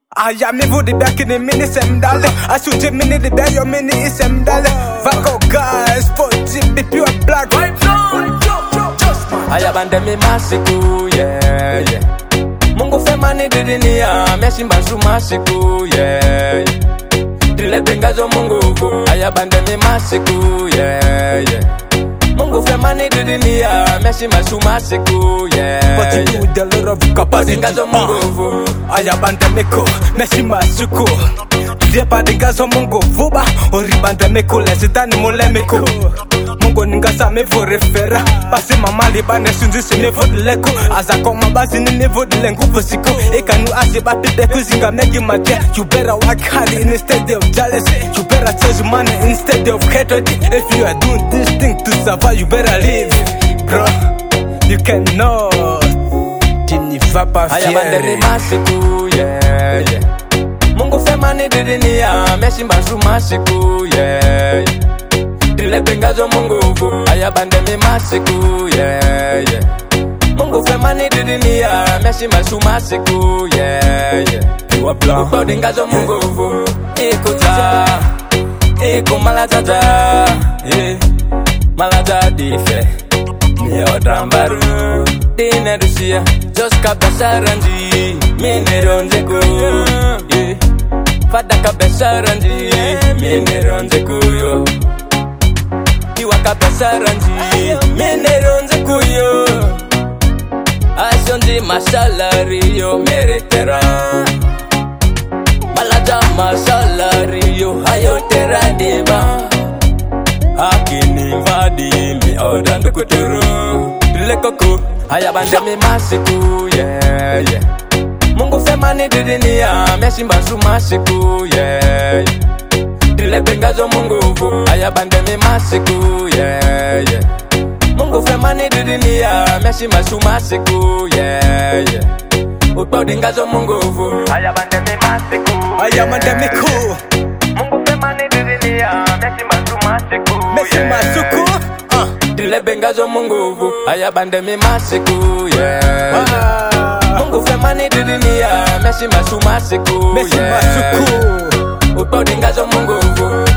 Aya mi vudi back in the mini semdale. Asunje mini the bag your mini isemdale. Vaco guys, 4G pure black. Aya bande mi masiku, yeah, yeah. Mungu femani didinia, meshimba su masiku, yeah. Dile bengazo mungu, aya bande mi masiku, yeah, yeah. Mungu femani didinia, meshimba su masiku, yeah. But you do the lot of capacity. Bengazo mungu, aya bande meko, meshimba suku. Diepa dingazo mungu vuba, ori bande meko, lesitani mole meko. Mungu ningasa me for refera. Pasi mamali bane sunzi se me for leko. Azako mabazi ni me for lengu fosiko. Ekanu asi bati deku zinga megi make. You better work hard instead of jealousy. You better chase money instead of hatred. If you are doing this thing to survive, you better live, bro. You cannot. Tini va pas fier. Aya bande mi masiku, yeah, yeah. Mungu femani didinia, meshimba su masiku, yeah. Dile bengazo mungu, aya bande mi masiku, yeah, yeah. Mungu femani didinia, meshimba su masiku, yeah, yeah. Pure black. Uko dingazo mungu, ikuta, iku malazaza, yeah. Malaza dife, niyo drambaru, dine rusia, just kabesaranji, mineronzeku, yeah. Fada kabesaranji, mineronzeku, yo. Iwa kabesaranji, mineronzeku, yo. Asionzi masalario, meretera. Malaja masalario, hayotera deba. Akini vadi mi odandu kuturu. Dile koko, aya bande mi masiku, yeah, yeah. Mungu femani didinia, meshimba su masiku, yeah. Dile bengazo mungu, aya bande mi masiku, yeah, yeah. Mungu femani didinia, meshimba su masiku, yeah, yeah. Uko dingazo mungu, aya bande mi masiku, Aya bande meko. Mungu femani didinia, meshimba su masiku, Meshimba suku. Dile bengazo mungu, aya bande mi masiku, yeah. Mungu femani didinia, meshimba su masiku, Meshimba yeah. suku. Uko dingazo mungu,